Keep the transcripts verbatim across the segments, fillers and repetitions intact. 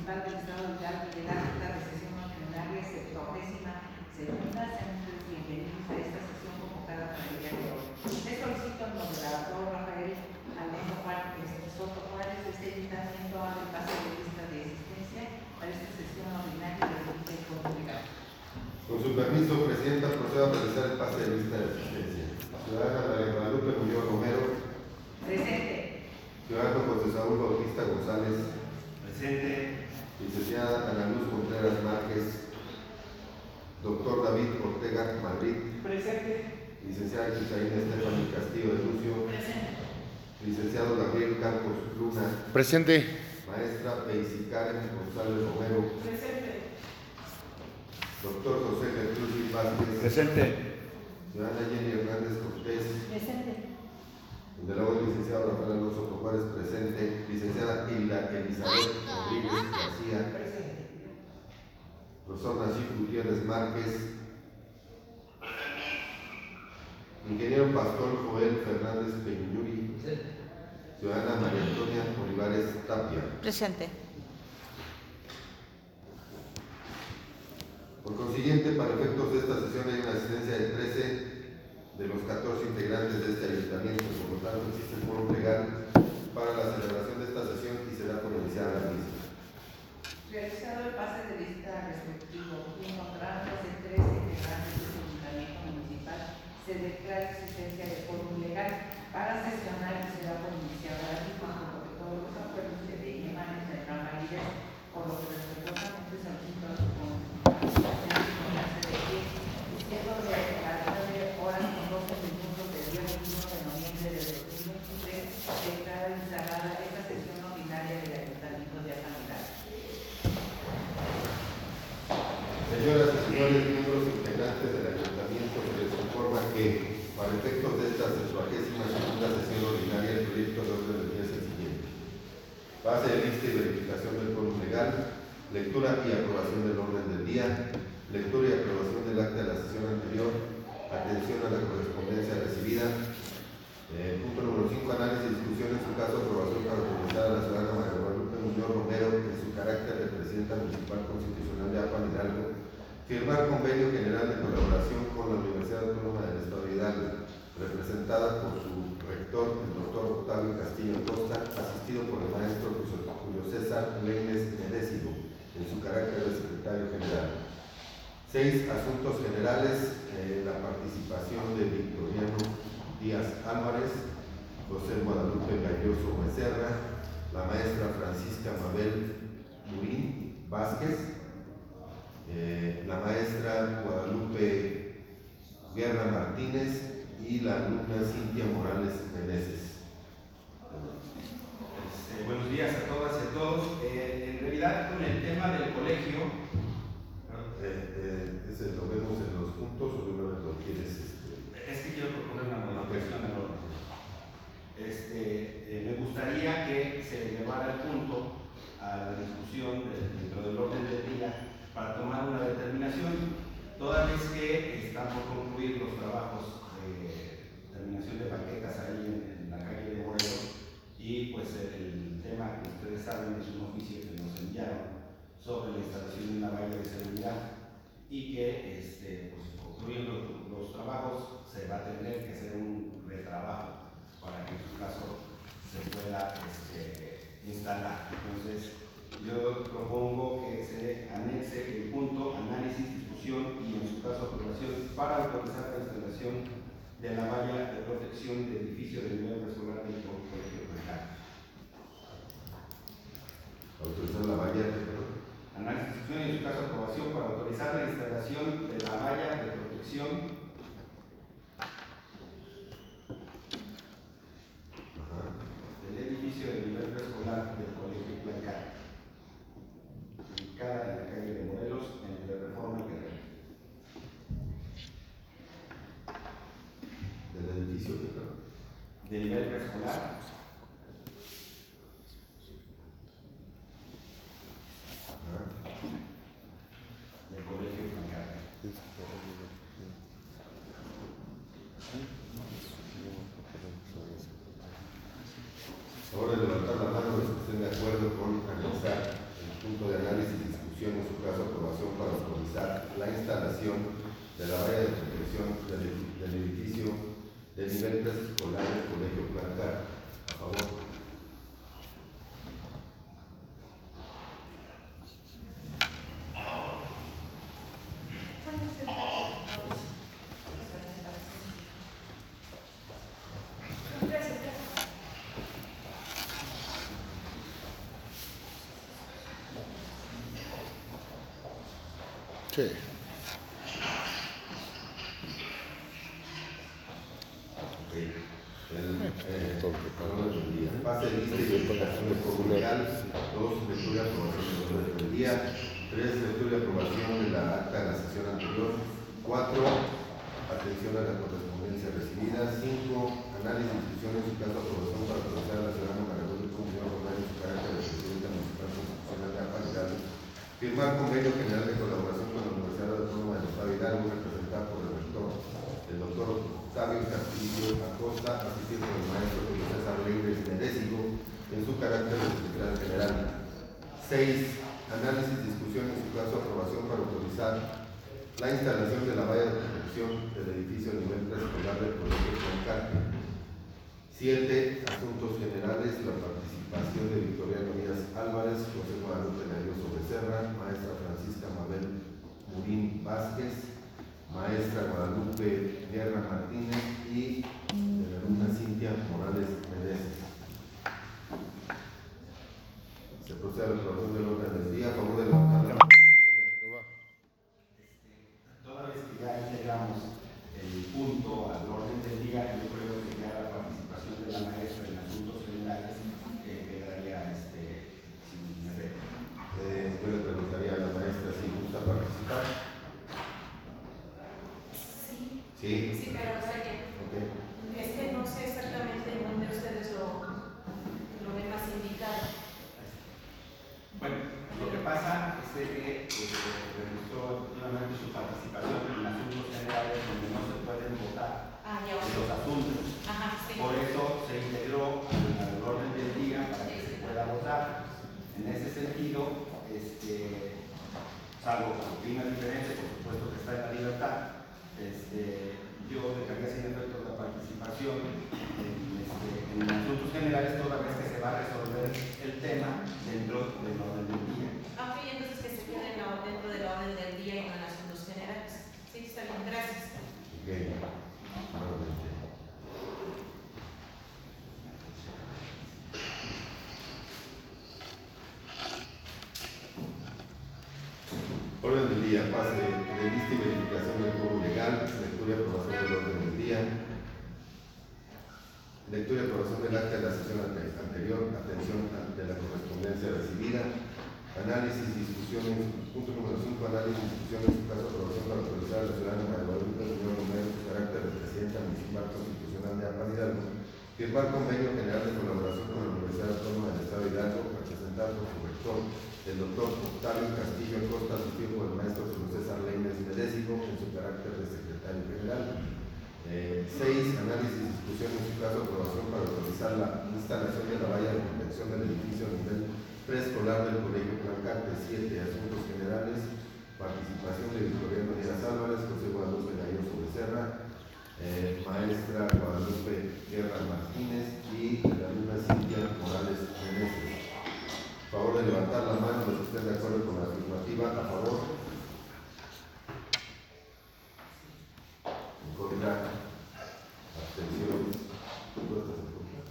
Municipal del Estado de Hidalgo y de la Junta de Sesión Ordinaria septuagésima segunda. Sean ustedes bienvenidos a esta sesión convocada para el día de hoy. Les solicito al moderador Rafael Alonso Juárez Soto Juárez de este ayuntamiento a el pase de lista de asistencia para esta sesión ordinaria del Comité Comunal. Con su permiso, Presidenta, procedo a realizar el pase de lista de asistencia. Ciudadana María Guadalupe Muñoz Romero. Presente. Ciudadano José Saúl Bautista González. Presente. Licenciada Ana Luz Contreras Márquez. Doctor David Ortega Madrid. Presente. Licenciada Gisaína Estefany Castillo de Lucio. Presente. Licenciado Gabriel Campos Luna. Presente. Maestra Daisy Karen González Romero. Presente. Doctor José Gertrudis Vázquez. Presente. Ciudadana Jenny Hernández Cortés. Presente. De luego, el licenciado Rafael Alonso Juárez presente. Licenciada Hilda Elizabeth Rodríguez García. Presente. Profesor Nachib Gutiérrez Márquez. Ingeniero Pastor Joel Fernández Peñuri. Ciudadana María Antonia Olivares Tapia. Presente. Por consiguiente, para efectos de esta sesión hay una asistencia de trece de los catorce integrantes de este ayuntamiento. Por lo tanto, existe el foro legal para la celebración de esta sesión y será por iniciada la misma. Realizado el pase de lista respectivo y encontrándose trece integrantes del ayuntamiento municipal, se declara existencia de foro legal para sesionar y será por iniciada la misma, por lo que todos los acuerdos que de ahí emanen tendrán validez, por lo que respetuosamente solicito a su diciendo de a las nueve horas con doce minutos del día veintiuno de noviembre de dos mil veintitrés, declara instalada esta sesión ordinaria del Ayuntamiento de Asamblea. Señoras y señores miembros integrantes del ayuntamiento, se les informa que, para efectos de esta sexuagésima segunda sesión ordinaria, el proyecto de orden del día es el siguiente: base de lista y verificación del quórum legal, lectura y aprobación del orden del día, lectura y aprobación del acta de la sesión anterior, atención a la correspondencia recibida. Eh, punto número cinco, análisis y discusión en su caso, aprobación para autorizar a la ciudadana María Guadalupe Muñoz Romero, en su carácter de presidenta municipal constitucional de Apan Hidalgo, firmar convenio general de colaboración con la Universidad Autónoma del Estado de Hidalgo, representada por su rector, el doctor Octavio Castillo Costa, asistido por el maestro Julio César Leines Merécido, en su carácter de secretario general. Seis, asuntos generales, eh, la participación de Victoriano Díaz Álvarez, José Guadalupe Galloso Becerra, la maestra Francisca Mabel Murín Vázquez, eh, la maestra Guadalupe Guerra Martínez y la alumna Cintia Morales Meneses. Este, buenos días a todas y a todos. Eh, en realidad, con el tema del colegio, Eh, eh, ese lo vemos en los puntos o de una vez lo quieres. Este... es que quiero proponer una modificación al orden. Este, eh, me gustaría que se llevara el punto a la discusión de, dentro del orden del día para tomar una determinación, toda vez que están por concluir los trabajos de terminación de banquetas ahí en, en la calle de Morelos, y pues el, el tema que ustedes saben es un oficio que nos enviaron sobre la instalación de una valla de seguridad, y que este, pues, concluyendo los trabajos se va a tener que hacer un retrabajo para que en su caso se pueda este, instalar. Entonces yo propongo que se anexe el punto análisis, discusión y en su caso aprobación para autorizar la instalación de la valla de protección del edificio del nivel escolar del colegio Plancar. Autorizar la valla de Análisis, discusión y en su caso aprobación para autorizar la instalación de la valla de protección Ajá. del edificio del nivel preescolar del colegio Plancar, ubicada en la calle de Morelos, entre Reforma y Guerrero. Del edificio de De nivel preescolar del colegio Plancar. aprobación para autorizar la instalación de la valla de protección del, del edificio del nivel preescolar del Colegio Blancar. A favor. Sí. Pase de lista y verificación de código legal. Dos, lectura y aprobación del orden del día. Tres, lectura y aprobación de la acta de la sesión anterior. Cuatro, atención a la correspondencia recibida. Cinco, análisis, discusión en su caso, aprobación para proceder a la ciudadana Maragón del Cumplidor Román en su carácter de presidenta municipal constitucional de Apalidad. Firmar convenio general de colaboración con la Universidad Autónoma del Estado de Hidalgo, representada por el rector, el doctor Octavio Castillo Acosta, asistido por el maestro Julio César Leives Merécigo, en su carácter de secretario general. Seis, análisis, discusión en su caso, aprobación para autorizar la instalación de la valla de protección del edificio a nivel preescolar del Colegio Blancar. Siete, asuntos generales, la participación de Victoriano Díaz Álvarez, José Guadalupe Galloso Becerra, maestra Francisca Mabel Murín Vázquez, maestra Guadalupe Guerra Martínez y de la alumna Cintia Morales Meneses. Se procede a la aprobación del orden del día. A favor de levantar la mano. Toda vez que ya integramos el punto al orden del día, yo creo que ya la participación de la maestra en asuntos generales eh, quedaría este, sin efecto. Eh, yo le preguntaría a la maestra si gusta participar. Sí, Sí. sí, pero o sea que Okay. es que no sé exactamente en dónde ustedes lo, lo ven más indicado. Bueno, lo que pasa es que eh, registró efectivamente su participación en asuntos generales donde no se pueden votar Ah, ya, en los asuntos. Ajá, sí. Por eso se integró al orden del día para que se pueda votar. En ese sentido, este, salvo que opina diferente, por supuesto que está en la libertad, este, yo dejaría sin efecto la participación en, este, en asuntos generales toda vez que se va a resolver el tema dentro del orden del día. Ah, ok, entonces que se quede en la- dentro del orden del día y no en asuntos generales. Sí, está bien, gracias. Okay. Nuevamente. Orden del día, pase de, de lista y verificación del código legal, lectura y aprobación del orden del día, lectura y aprobación del acta de la sesión ante, anterior, atención de la correspondencia recibida, análisis, discusiones, punto número cinco, análisis, discusión en su caso, aprobación para autorizar a la ciudadana María Guadalupe Muñoz Romero en su carácter de presidenta municipal constitucional de Apal Hidalgo, firmar convenio general de colaboración con la Universidad Autónoma del Estado de Hidalgo, representado por su rector, el doctor Octavio Castillo Acosta, asistido por el maestro Julio César Leimes Merécigo, en su carácter de secretario general. Eh, seis, análisis, discusión en su caso, aprobación para autorizar la instalación de la valla de protección del edificio a nivel preescolar del Colegio Blancar. Siete, asuntos generales, participación de Victoriano Díaz Álvarez, José Guadalupe Galloso Becerra, eh, maestra Guadalupe Guerra Martínez y la alumna Cintia Morales Meneses. A favor de levantar la mano los que estén de acuerdo con la afirmativa. A favor. En contra. Abstenciones. ¿Tú estás en contra?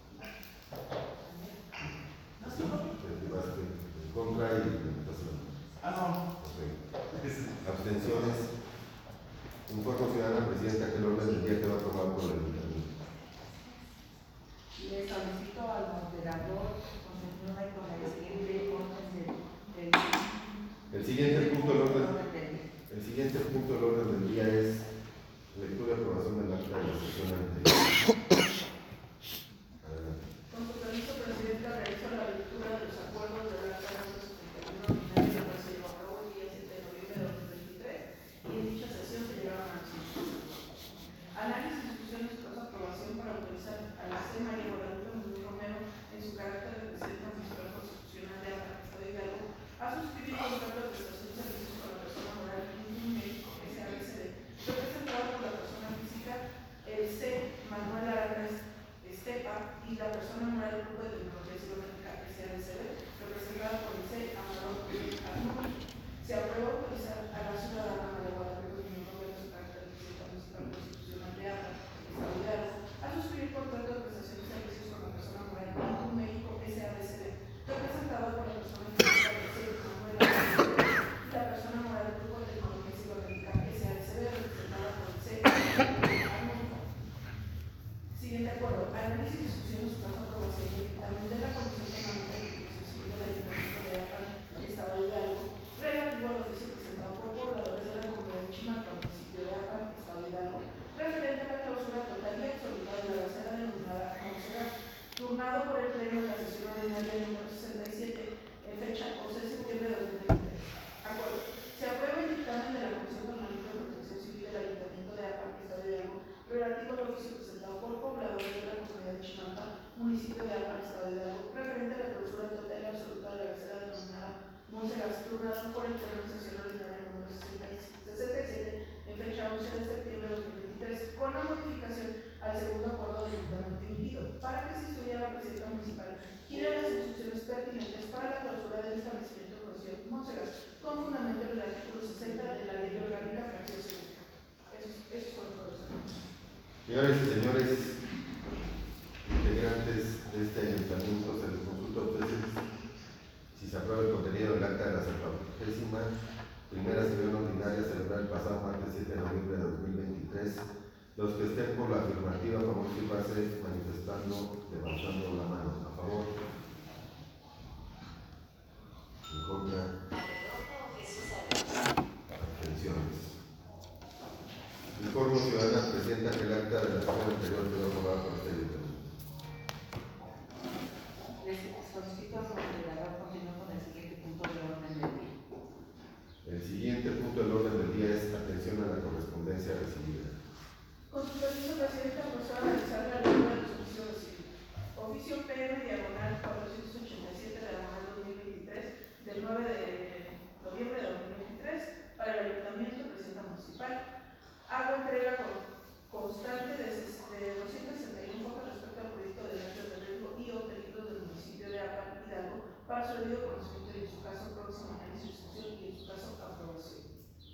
No sé por qué. Te activaste en contra y estás en. Ah, no. Okay. Abstenciones. Informo, ciudadana presidenta, que el orden del día quedó aprobado por el ayuntamiento. Le solicito al moderador continúe con el siguiente orden del, del El siguiente punto del orden, orden del día. el siguiente punto del orden del día es lectura y aprobación del acta de la sesión anterior. Adelante. Con su permiso, Presidenta, realizo la lectura de los acuerdos de la Cámara setenta y uno ordinaria que se llevó a cabo el día siete de noviembre de dos mil veintitrés y en dicha sesión se llevaron a la siguiente. Análisis, discusión y su caso aprobación para autorizar a la C. María Guadalupe Muñoz Romero en su carácter de presidenta municipal constitucional de Apal Hidalgo a suscribir contrato de prestación de servicios turnado por el Pleno de Sesión Ordinaria número sesenta y siete, en fecha once de septiembre de dos mil veintitrés, con la modificación al segundo acuerdo debidamente emitido, para que se estudiara la presidenta municipal y de las instrucciones pertinentes para la clausura del establecimiento conocido como Monserrat, con fundamento en el artículo sesenta de la Ley Orgánica Fracción Segunda. Eso, eso fue todo. Señores y señores, integrantes de este ayuntamiento, se les consulta a ustedes si se aprueba el contenido del acta de la septuagésima primera sesión ordinaria celebrada el pasado martes siete de noviembre de dos mil veintitrés. Los que estén por la afirmativa, a favor, sírvase manifestando, levantando la mano. A favor. En contra. Abstenciones. Informo ciudadana presenta que el acta de la sesión anterior quedó aprobada por este ayuntamiento. Les solicito al moderador continuar con el siguiente punto del orden del día. El siguiente punto del orden del día es atención a la correspondencia recibida. Con su permiso, presidenta, procedo a realizar la lectura de los oficios recibidos. Oficio P M diagonal cuatrocientos ochenta y siete de la mano dos mil veintitrés, del nueve de noviembre de dos mil veintitrés, para el Ayuntamiento y Presidenta Municipal. Hago entrega con, constante de, de doscientas sesenta y uno fotos respecto al proyecto de actos de riesgo y o peligros del municipio de Apan, Hidalgo, para su debido conocimiento y en su caso próximo análisis, discusión y en su caso aprobación.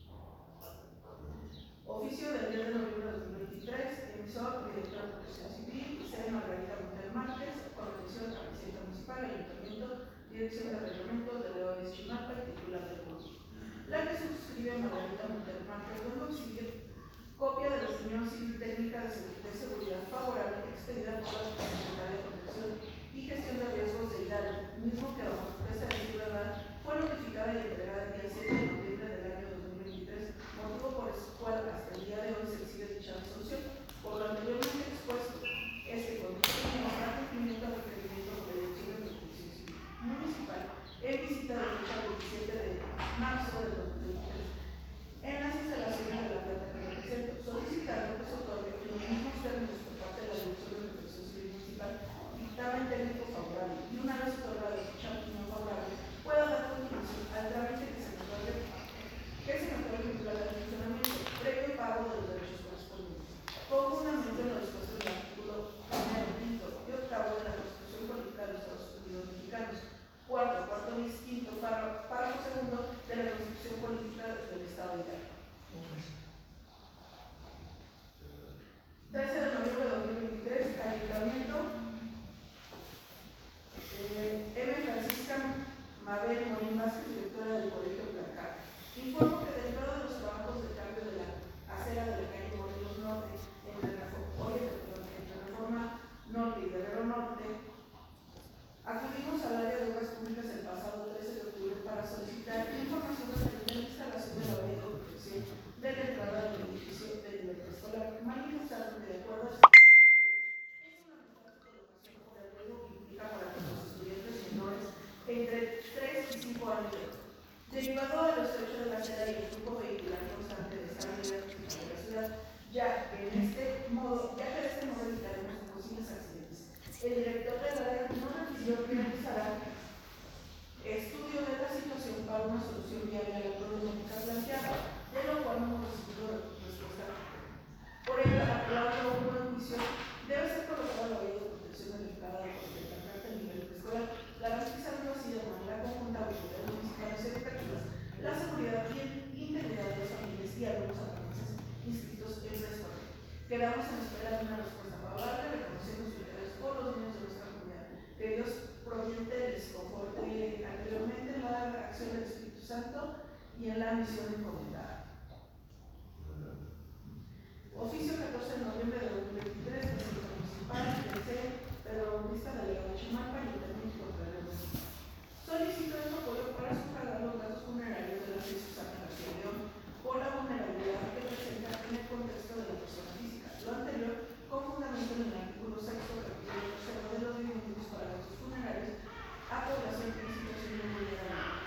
Oficio del diez de noviembre de dos mil veintitrés, emisor, director de Protección Civil, sede Margarita Montel Márquez, con atención a Presidenta Municipal, Ayuntamiento, Dirección de Reglamentos de León de Chimalpa y titular del curso. La que suscribe Margarita Montel Márquez, donde exige copia de la opinión civil técnica de seguridad favorable expedida por la Secretaría de Protección y Gestión de Riesgos de Hidalgo, mismo que bajo protesta de ciudadana fue notificada y entregada el día siete de noviembre del año dos mil veintitrés, motivo por el cual hasta el día de hoy se exhibe dicha resolución. Por lo anteriormente expuesto, este constituye un gran cumplimiento al requerimiento de la Dirección de Protección Civil Municipal en visita de fecha veintisiete de marzo de dos mil veintitrés en las instalaciones de la planta que represento, solicitando que se otorgue los mismos términos por parte de la Dirección de Protección Civil Municipal, dictamen técnico favorable, y una vez otorgada dicha opinión favorable, pueda dar continuación al trámite que se me otorgue que se me otorgue vinculado al funcionamiento, previo pago de los derechos correspondientes. Pongo un aumento en lo dispuesto en el artículo primero, quinto y octavo de la Constitución Política de los Estados Unidos Mexicanos, cuarto, cuarto bis, quinto, párrafo, párrafo segundo de la Constitución Política del Estado de Hidalgo. trece de noviembre de dos mil veintitrés, Ayuntamiento, eh, M. Francisca Mabel Morín Vázquez, directora del Colegio Blancar. Informo que dentro de los trabajos de cambio de la acera de la calle Morelos Norte, entre la, oye, entre Reforma Norte y Guerrero Norte, acudimos al área de obras públicas el pasado trece de octubre para solicitar información referente a la instalación de la valla de protección de la entrada del edificio del nivel escolar, manifestando que de acuerdo a sus es fundamental su colocación por el riesgo que implica para los estudiantes menores entre tres y cinco años de edad. Derivado de los hechos de la acera y el flujo vehicular constante de esta unidad de la ciudad, ya que en este modo, ya que de este modo evitaremos posibles accidentes. El director del área no refirió que realizará estudio de la situación para una solución viable a la problemática planteada, de lo cual no hemos recibido respuesta. Por ello, a causa un buen juicio, debe ser colocada la valla de protección dedicada a la del nivel preescolar, garantizando así de manera conjunta a autoridades municipales educativas la seguridad y integridad de las familias y alumnos aprendices inscritos en preescolar. Quedamos en espera de una respuesta favorable, reconociendo su interés por los niños de nuestra comunidad. Que Dios proviente les conforte anteriormente en la acción del Espíritu Santo y en la misión encomendada. Oficio catorce de noviembre de dos mil veintitrés, Presidenta Municipal, D C, Pedro Bautista, delegado de Chimalpa, Ayuntamiento contra el Municipal. Solicito su apoyo para sufragar los gastos funerarios de la Iglesia Santa García de León por la vulnerabilidad que presenta en el contexto de la persona física. Lo anterior, con fundamento en el artículo sexto, capítulo tercero de los lineamientos para gastos funerarios a población en situación de vulnerabilidad.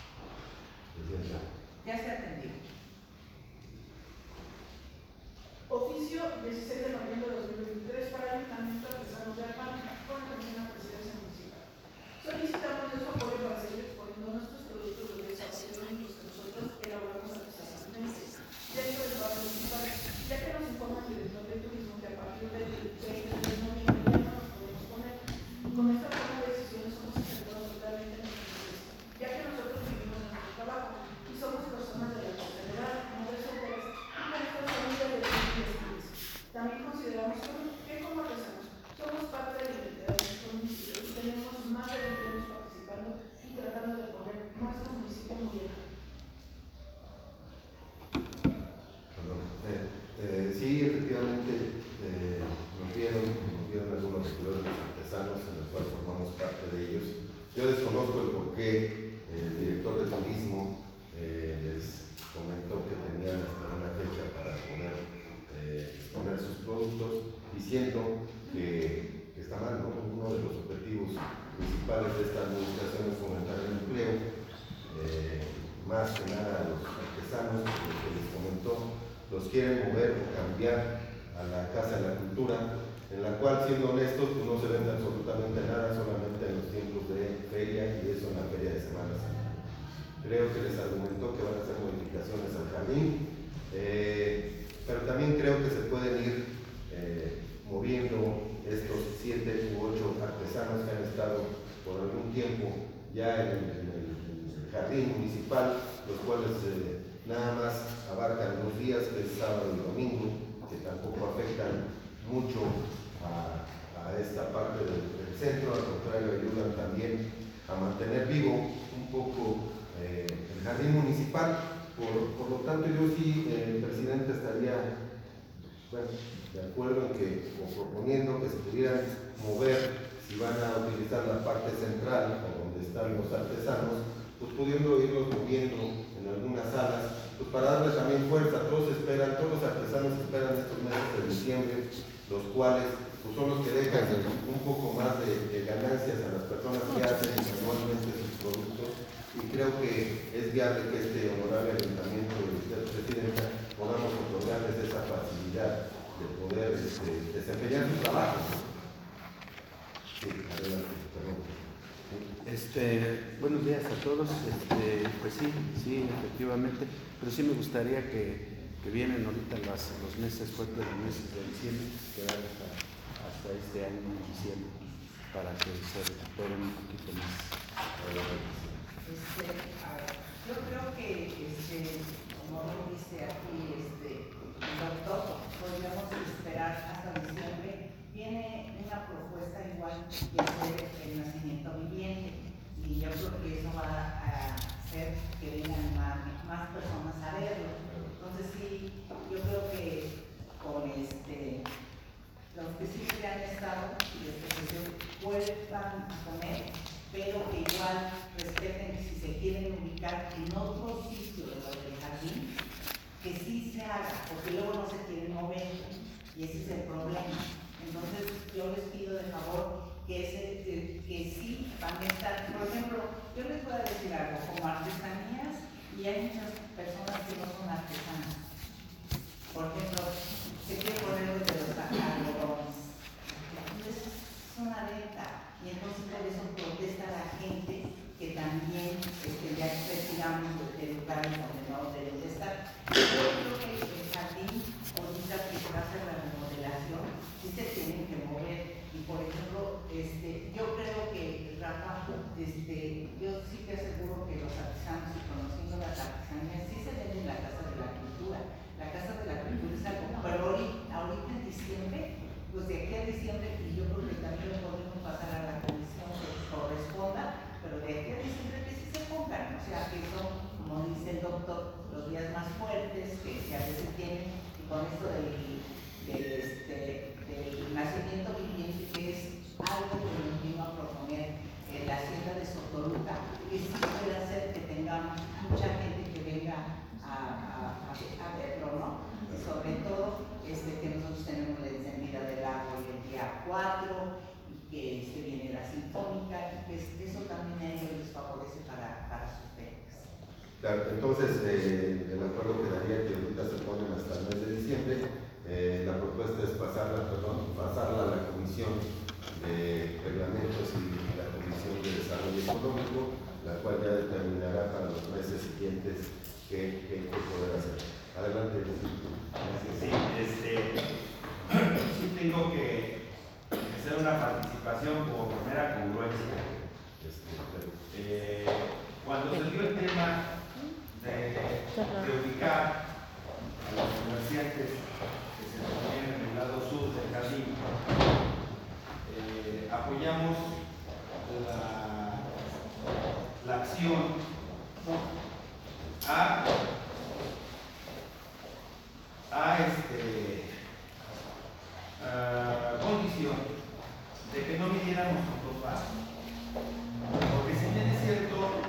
Ya se atendió. Oficio dieciséis de noviembre de dos mil porque el director de turismo eh, les comentó que tenían hasta una fecha para poder eh, exponer sus productos, diciendo que, que está mal, ¿no? Uno de los objetivos principales de esta administración es fomentar el empleo, eh, más que nada a los artesanos, lo que les comentó, los quieren mover o cambiar a la Casa de la Cultura, en la cual, siendo honestos, pues no se vende absolutamente nada, solamente en los tiempos de feria, y eso en la feria de Semana Santa. Creo que les argumentó que van a hacer modificaciones al jardín, eh, pero también creo que se pueden ir eh, moviendo estos siete u ocho artesanos que han estado por algún tiempo ya en el, en el, en el jardín municipal, los cuales eh, nada más abarcan los días, que es sábado y domingo, que tampoco afectan mucho a, a esta parte del, del centro, al contrario, ayudan también a mantener vivo un poco eh, el jardín municipal. Por, por lo tanto, yo sí, eh, presidente, estaría bueno, de acuerdo en que, o proponiendo que se pudieran mover, si van a utilizar la parte central, o donde están los artesanos, pues pudiendo irlos moviendo en algunas salas, pues para darles también fuerza. Todos esperan, todos los artesanos esperan estos meses de diciembre, los cuales pues son los que dejan un poco más de, de ganancias a las personas que hacen manualmente sus productos, y creo que es viable que este honorable ayuntamiento y usted, presidenta, podamos otorgarles esa facilidad de poder este, desempeñar su trabajo. Sí, adelante, perdón. Este, buenos días a todos. Este, pues sí, sí, efectivamente, pero sí me gustaría que, que vienen ahorita las, los meses fuertes, los meses de diciembre, quedar hasta, hasta este año en diciembre, para que se recuperen un poquito más. Este, a ver, yo creo que, este, como lo dice aquí este, el doctor, podríamos esperar hasta diciembre. Viene una propuesta igual de hacer el nacimiento viviente, y yo creo que eso va a hacer que vengan más, más personas a verlo. Entonces sí, yo creo que con este, los que siempre han estado y desde que se vuelvan a poner, pero que igual respeten que si se quieren ubicar en otro sitio de lo del jardín, que sí se haga, porque luego no se quieren mover, y ese es el problema. Entonces yo les pido de favor que, ese, que, que sí van a estar, por ejemplo, yo les voy a decir algo, como artesanías, y hay muchas personas que no son artesanas. Por ejemplo, se quiere poner los de los algodones. Entonces es una venta, y entonces por eso protesta la gente que también este, ya retiramos de lugares donde no deben de estar. Yo creo que el jardín, ahorita que se va a hacer la remodelación, sí se tienen que mover. Y por ejemplo, este, yo creo que, Rafa, este, yo sí te aseguro que los artesanos, y conociendo las artesanías, sí se ven en la Casa de la Cultura. La Casa de la Cultura es algo, pero ahorita, ahorita en diciembre, pues de aquí a diciembre, y yo creo que también lo podemos pasar a la comisión que corresponda, pero de aquí a diciembre que sí se pongan, o sea, que son, como dice el doctor, los días más fuertes que, que a veces tienen, y con esto del, del, este, del nacimiento viviente, que es algo que nos vino a proponer en la hacienda de Sotoluca, que sí puede hacer que tengamos mucha gente que venga a, a, a, a verlo, ¿no? Y sobre todo, este, que nosotros tenemos la encendida del árbol el día cuatro, y que este, viene la sinfónica, y que eso también a ellos les favorece para, para sus ferias. Claro, entonces eh, el acuerdo quedaría que ahorita se ponen hasta el mes de diciembre. Eh, la propuesta es pasarla, perdón, pasarla a la Comisión de Reglamentos y la Comisión de Desarrollo Económico, la cual ya determinará para los meses siguientes qué, qué, qué poder hacer. Adelante. Gracias. Sí, este, sí tengo que hacer una participación por mera congruencia. Este, Eh, cuando se dio el tema de, de ubicar a los comerciantes que se ponían en el lado sur del jardín, eh, apoyamos la, la acción a, a este, a condición de que no midiéramos con dos vasos. Porque si bien es cierto,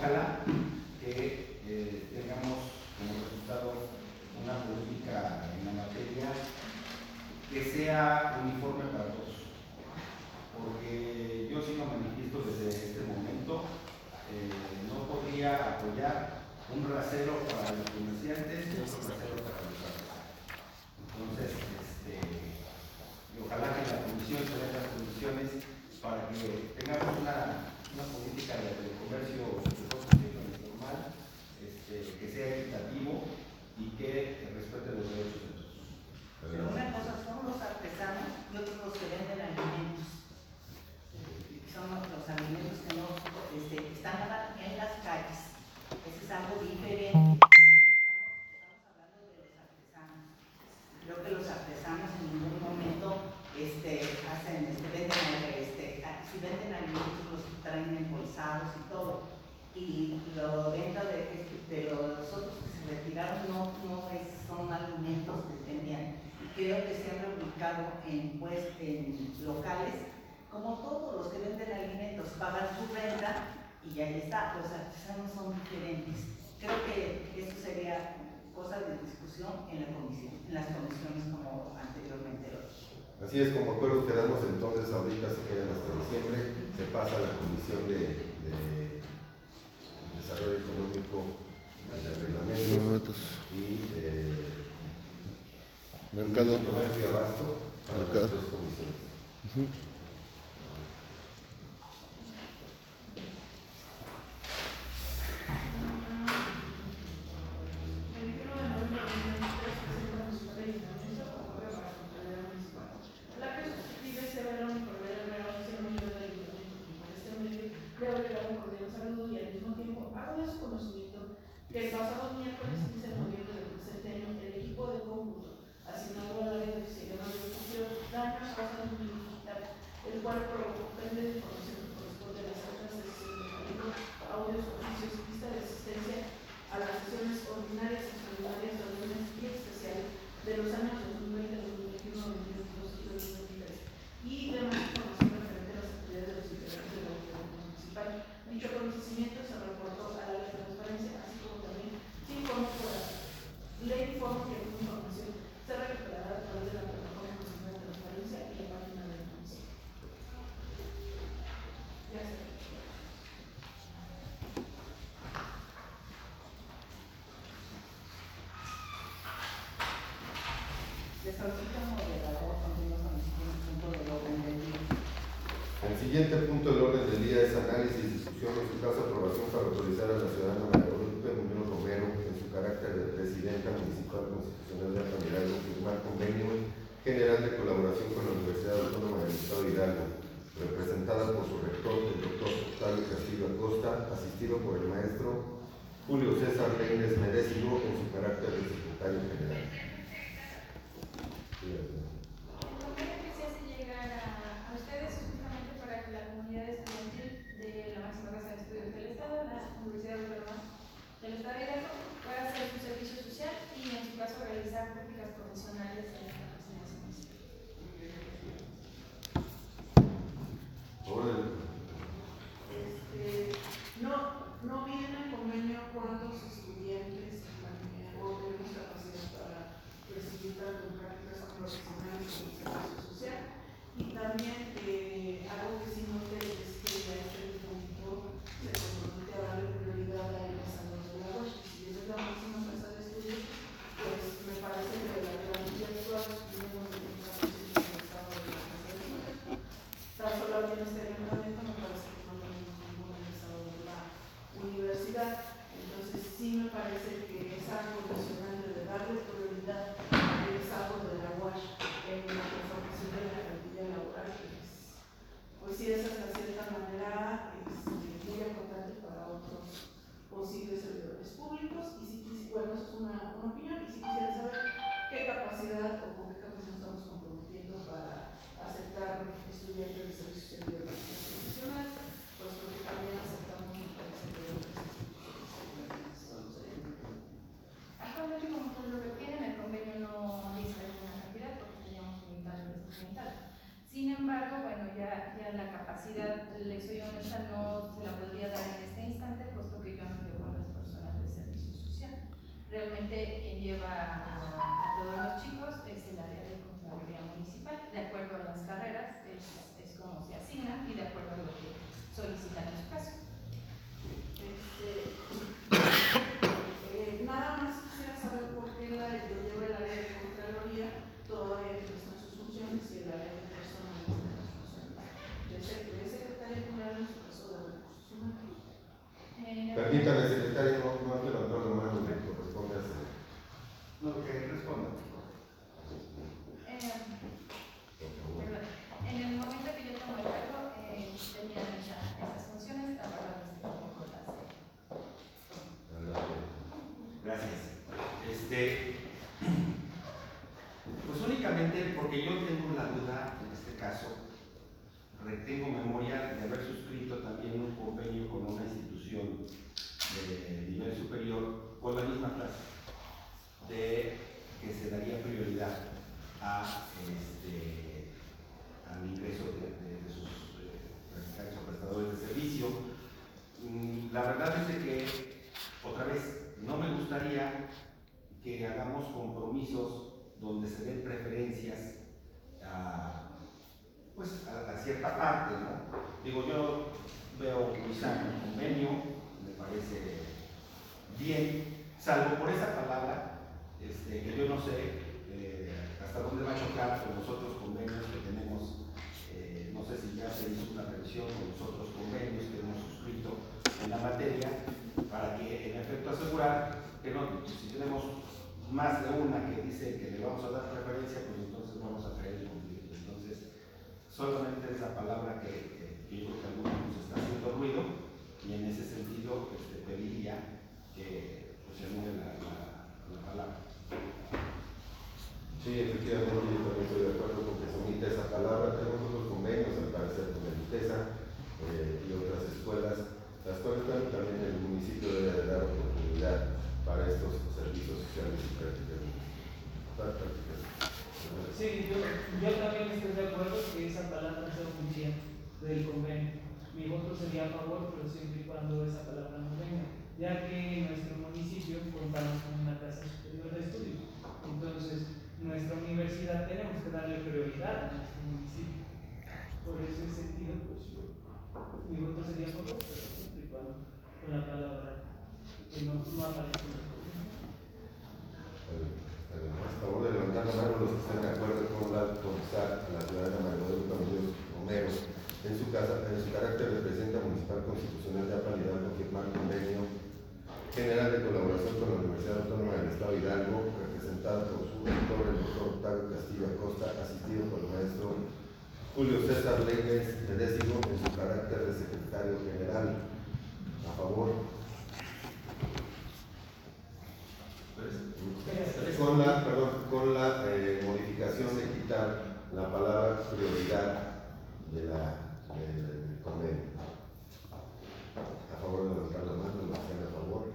ojalá que eh, tengamos como resultado una política en la materia que sea uniforme para todos, porque yo sí lo manifiesto desde este momento, eh, no podría apoyar un rasero para los comerciantes y otro rasero para los artesanos. Entonces, este, y ojalá que la comisión se den las condiciones para que tengamos una, una política de, de comercio normal, este, que sea equitativo y que respete los derechos de todos. Pero una cosa son los artesanos y otros los que venden alimentos. Son los, los alimentos que no este, están en las calles. Eso es algo diferente. Estamos, estamos hablando de los artesanos. Creo que los artesanos en ningún momento este, hacen, este, venden, este, si venden alimentos los traen embolsados y todo. Y la venta de, de los otros que se retiraron no, no es, son alimentos que vendían. Creo que se han ubicado en, pues, en locales, como todos los que venden alimentos, pagan su renta y ahí está. Los artesanos son diferentes. Creo que eso sería cosa de discusión en la comisión, en las comisiones como anteriormente lo dije. Así es, como acuerdo quedamos entonces, ahorita se quedan hasta diciembre, se pasa a la Comisión de, de Desarrollo Económico, de Reglamentos y eh, Mercado. Comercio y Abasto para las Mercado. tres comisiones. Uh-huh. Que el pasado miércoles quince de noviembre del presente año, el equipo de cómputo asignado al área de sistema de educación daño a causa de un virus digital, el cual provocó pérdida de información que corresponde a las otras sesiones de cómputo, audios, oficios y lista de asistencia a las sesiones ordinarias, extraordinarias, reuniones y especiales de los años dos mil veinte, dos mil veintiuno, dos mil veintidós y dos mil veintitrés, y demás información referente a las actividades de los integrantes del gobierno municipal. Dicho acontecimiento se reportó al área de transparencia, así como también se informó por la ley informa que la información se recuperará a través de la plataforma nacional de transparencia y la página de la comisión. Gracias. Se solicita un moderador, continuamos con el siguiente punto del orden del día. El siguiente punto del orden del día es análisis, discusión y su caso aprobación para autorizar a la ciudadana María Guadalupe Muñoz Romero, en su carácter de presidenta municipal constitucional de Altamirano, firmar convenio general de colaboración con la Universidad Autónoma del Estado de Hidalgo, representada por su rector, el doctor Octavio Castillo Acosta, asistido por el maestro Julio César Reines Medesino, en su carácter de secretario general. Sí, de la máxima casa de estudios del Estado, la Universidad Autónoma del Estado de Hidalgo, para hacer su servicio social y en su caso realizar prácticas profesionales en la universidad. Este, no, no viene el convenio cuántos estudiantes o tenemos capacidad para recibir tanto prácticas profesionales como servicio social, y también eh, algo que sí noté es que ya este punto se compromete a darle prioridad a egresados de la U A S H. Si bien es la máxima casa de estudios, pues me parece que de la garantía actual tenemos de un capacidad del Estado de la casa de estudios. Tan solo en este reglamento me parece que no tenemos ningún egresado de la universidad. Entonces sí me parece que es algo condicionante de darle prioridad a egresados de la U A S H en la conformación de la plantilla laboral, que es Sin embargo, bueno, ya, ya la capacidad, le soy honesta, no se la podría dar en este instante, puesto que yo no llevo a las personas de servicio social. Realmente quien lleva a, a todos los chicos es el área de Contraloría Municipal, de acuerdo a las carreras, es, es como se asignan y de acuerdo a lo que solicitan en su caso. Este, eh, nada más quisiera saber por qué la, yo llevo el área de Contraloría, todavía no están sus funciones y el área de personas no está en sus funciones. Yo sé que es secretaria general en su caso de recursos humanos. Eh, Permítame, secretario, no, no te levantó la mano, me corresponde hacer. No, que responda. eh, perdón, en el momento que yo tomo el cargo, eh, tenían esa, esas funciones, ahora las tengo las Gracias. Este, pues únicamente porque yo tengo la duda, en este caso, tengo memoria de haber suscrito también un convenio con una institución de nivel superior con la misma clase, de que se daría prioridad a, este, al ingreso de, de, de sus eh, o prestadores de servicio. Mm, la verdad es de que, otra vez, no me gustaría que hagamos compromisos donde se den preferencias a, pues, a, a cierta parte, ¿no? Digo, yo veo muy sano el convenio, me parece bien, salvo por esa palabra, este, que yo no sé eh, hasta dónde va a chocar con los otros convenios que tenemos. Eh, no sé si ya se hizo una revisión con los otros convenios que hemos suscrito en la materia, para que en efecto asegurar que no, si tenemos más de una que dice que le vamos a dar preferencia, pues entonces vamos a caer en conflicto. Entonces, solamente es la palabra que, que, que yo creo que a algunos nos está haciendo ruido, y en ese sentido este, pediría que pues, se anule la, la, la palabra. Sí, efectivamente, yo también estoy de acuerdo con que se omita esa palabra. Tenemos otros convenios, al parecer, con el ITESA eh, y otras escuelas, las cuales también el municipio debe de dar oportunidad para estos servicios sociales y prácticas. Sí, yo, yo también estoy de acuerdo que esa palabra sea oficial del convenio. Mi voto sería a favor, pero siempre y cuando esa palabra no venga, ya que en nuestro municipio contamos con una casa superior de estudios. Entonces, nuestra universidad tenemos que darle prioridad a nuestro municipio. Por ese sentido, pues yo, mi voto sería a favor, pero siempre y cuando con la palabra que no, no aparece en el convenio. A favor de levantar la mano los que estén de acuerdo con la autorizar a la ciudadana María Guadalupe Romero en su, casa, en su carácter de presidenta municipal constitucional de Apalidad, con firmar convenio general de colaboración con la Universidad Autónoma del Estado de Hidalgo, representada por su rector, el doctor Octavio Castillo Acosta, asistido por el maestro Julio César Leyes Medésigo en su carácter de secretario general. A favor. Con la, perdón, con la eh, modificación de quitar la palabra prioridad de la, de, del convenio. A favor de levantar la mano, los que están a favor.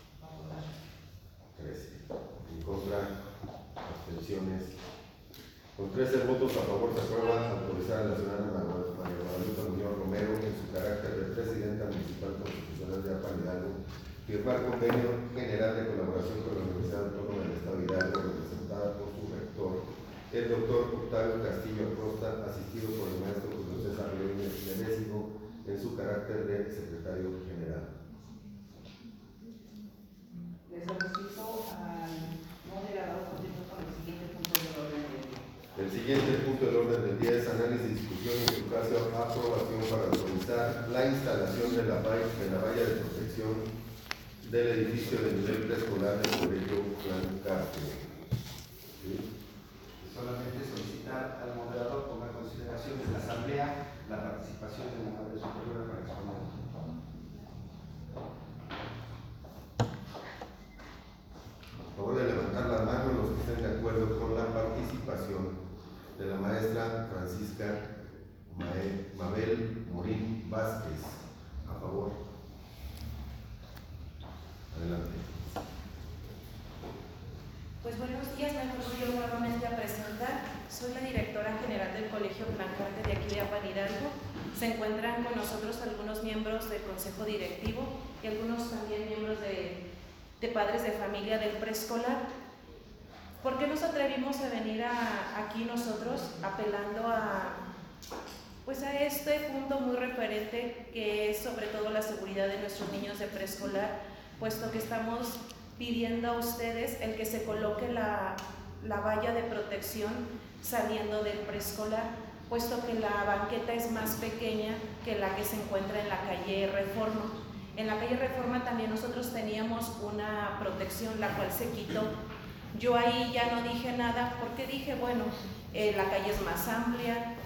trece. En contra, abstenciones. Con trece votos a favor se aprueba autorizar a la ciudadana María Guadalupe Muñoz Romero en su carácter de presidenta municipal constitucional de Apan Hidalgo firmar convenio general de colaboración con la Universidad Autónoma del Estado de Hidalgo, representada por su rector, el doctor Octavio Castillo Acosta, asistido por el maestro Julio César Leyes Medésigo en su carácter de secretario general. Le solicito al moderador continuar con el siguiente punto del orden del día. El siguiente punto del orden del día es análisis, discusión y en su caso aprobación para autorizar la instalación de la valla de, la valla de protección del edificio de nivel preescolar de Colegio Blancaste. ¿Sí? Solamente solicitar al moderador ponga en consideración de la asamblea la participación de la Madre Superiora para exponer. A favor de levantar la mano los que estén de acuerdo con la participación de la maestra Francisca Mabel Morín Vázquez. A favor. Adelante. Pues buenos días, me acuerdo yo nuevamente a presentar Soy la directora general del Colegio Plancarte de aquí de Apan Hidalgo. Se encuentran con nosotros algunos miembros del Consejo Directivo y algunos también miembros de, de padres de familia del preescolar. ¿Por qué nos atrevimos a venir a, aquí nosotros apelando a, pues a este punto muy referente que es sobre todo la seguridad de nuestros niños de preescolar, puesto que estamos pidiendo a ustedes el que se coloque la, la valla de protección saliendo del preescolar, puesto que la banqueta es más pequeña que la que se encuentra en la calle Reforma. En la calle Reforma también nosotros teníamos una protección, la cual se quitó. Yo ahí ya no dije nada porque dije, bueno, eh, la calle es más amplia,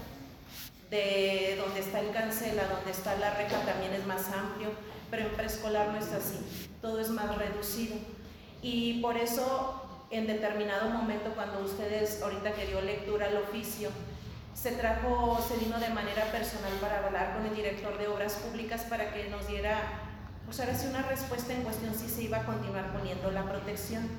de donde está el cancel a donde está la reja también es más amplio, pero en preescolar no es así, todo es más reducido. Y por eso en determinado momento, cuando ustedes, ahorita que dio lectura al oficio, se trajo, se vino de manera personal para hablar con el director de Obras Públicas para que nos diera, pues ahora sí, una respuesta en cuestión si se iba a continuar poniendo la protección.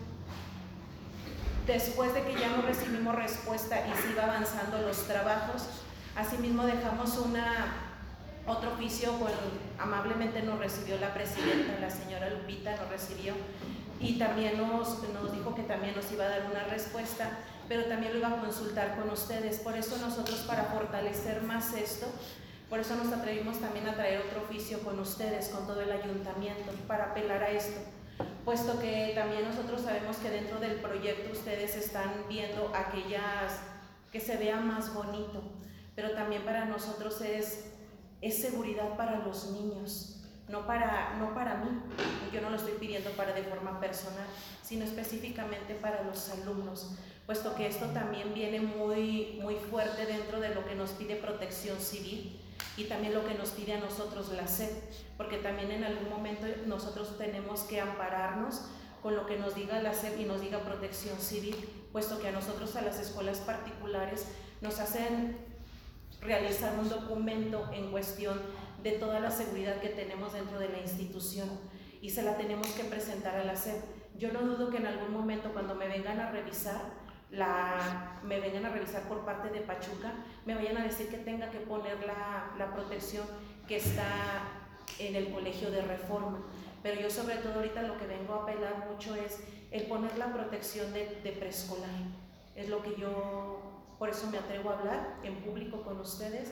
Después de que ya no recibimos respuesta y se iba avanzando los trabajos, asimismo dejamos una, otro oficio, bueno, amablemente nos recibió la presidenta, la señora Lupita nos recibió y también nos, nos dijo que también nos iba a dar una respuesta, pero también lo iba a consultar con ustedes. Por eso nosotros, para fortalecer más esto, por eso nos atrevimos también a traer otro oficio con ustedes, con todo el ayuntamiento, para apelar a esto, puesto que también nosotros sabemos que dentro del proyecto ustedes están viendo aquellas que se vea más bonito, pero también para nosotros es, es seguridad para los niños, no para, no para mí, yo no lo estoy pidiendo para de forma personal, sino específicamente para los alumnos, puesto que esto también viene muy, muy fuerte dentro de lo que nos pide Protección Civil y también lo que nos pide a nosotros la S E P, porque también en algún momento nosotros tenemos que ampararnos con lo que nos diga la S E P y nos diga Protección Civil, puesto que a nosotros, a las escuelas particulares, nos hacen realizar un documento en cuestión de toda la seguridad que tenemos dentro de la institución y se la tenemos que presentar a la S E P. Yo no dudo que en algún momento, cuando me vengan a revisar, la, me vengan a revisar por parte de Pachuca, me vayan a decir que tenga que poner la, la protección que está en el Colegio de Reforma. Pero yo sobre todo ahorita lo que vengo a apelar mucho es el poner la protección de, de preescolar. Es lo que yo, por eso me atrevo a hablar en público con ustedes.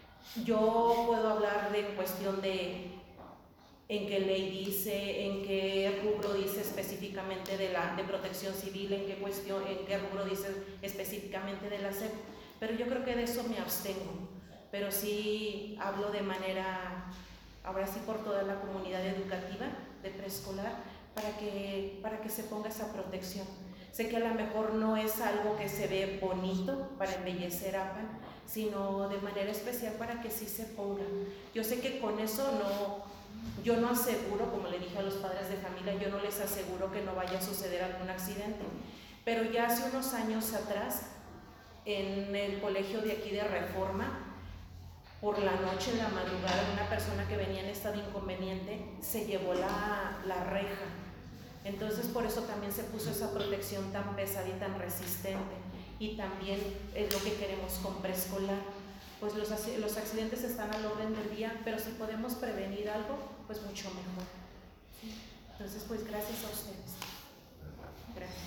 Yo puedo hablar de cuestión de en qué ley dice, en qué rubro dice específicamente de, la, de protección civil, en qué, cuestión, en qué rubro dice específicamente de la S E P, pero yo creo que de eso me abstengo, pero sí hablo de manera, ahora sí por toda la comunidad educativa de preescolar, para que, para que se ponga esa protección. Sé que a lo mejor no es algo que se ve bonito para embellecer Apan, sino de manera especial para que sí se ponga. Yo sé que con eso no, yo no aseguro, como le dije a los padres de familia, yo no les aseguro que no vaya a suceder algún accidente, pero ya hace unos años atrás, en el colegio de aquí de Reforma, por la noche, en la madrugada, una persona que venía en estado inconveniente se llevó la, la reja. Entonces por eso también se puso esa protección tan pesada y tan resistente, y también es lo que queremos con preescolar. Pues los, los accidentes están al orden del día, pero si podemos prevenir algo, pues mucho mejor. Entonces pues gracias a ustedes. Gracias.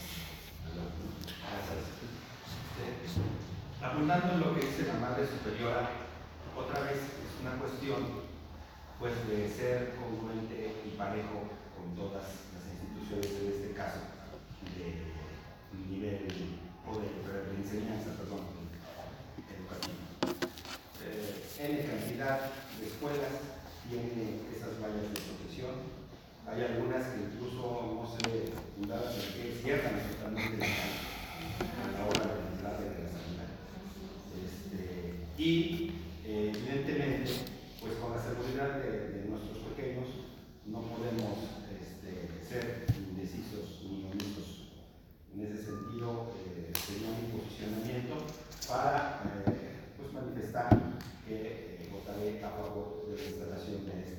Gracias. Abundando en lo que dice la Madre Superiora, otra vez es una cuestión pues de ser congruente y parejo con todas las instituciones, en este caso de nivel o de, de enseñanza, perdón, educativa. Eh, en cantidad de escuelas tienen esas vallas de protección. Hay algunas que incluso no se fundadas en que cierran totalmente a la hora de entrar de la sanidad. Este, y eh, evidentemente, pues con la seguridad de, de nuestros pequeños, no podemos este, ser indecisos ni omisos. En ese sentido, eh, sería mi posicionamiento para eh, pues manifestar que eh, votaré a favor de la instalación de esta.